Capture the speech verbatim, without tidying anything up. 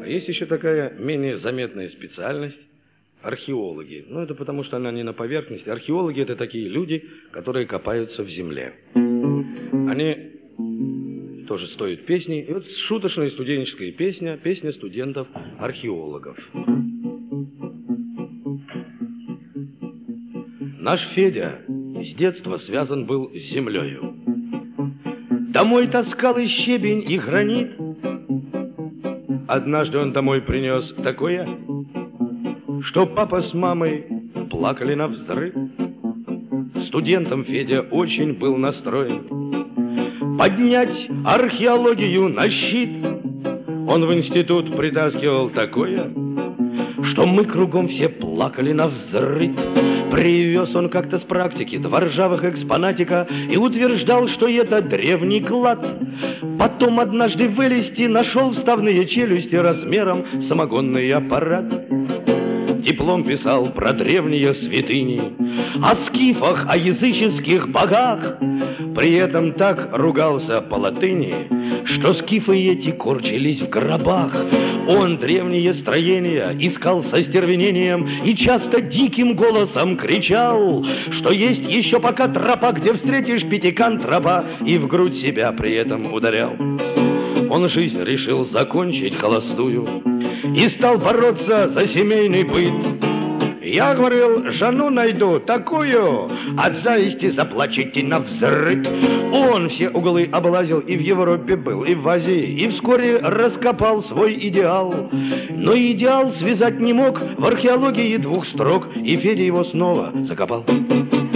А есть еще такая менее заметная специальность – археологи. Ну, это потому, что она не на поверхности. Археологи – это такие люди, которые копаются в земле. Они тоже стоят песни. И вот шуточная студенческая песня, песня студентов-археологов. Наш Федя с детства связан был с землею. Домой таскал и щебень, и гранит. Однажды он домой принес такое, что папа с мамой плакали навзрыд. Студентом Федя очень был настроен поднять археологию на щит. Он в институт притаскивал такое, что мы кругом все плакали навзрыд. Привез он как-то с практики два ржавых экспонатика и утверждал, что это древний клад. Потом однажды вылезти нашел вставные челюсти размером самогонный аппарат. Диплом писал про древние святыни, о скифах, о языческих богах. При этом так ругался по латыни, что скифы эти корчились в гробах. Он древние строения искал со стервенением и часто диким голосом кричал, что есть еще пока тропа, где встретишь пятикантропа, и в грудь себя при этом ударял. Он жизнь решил закончить холостую и стал бороться за семейный быт. Я говорил, жену найду такую, от зависти заплачете навзрыд. Он все углы облазил, и в Европе был, и в Азии, и вскоре раскопал свой идеал. Но идеал связать не мог в археологии двух строк, и Федя его снова закопал.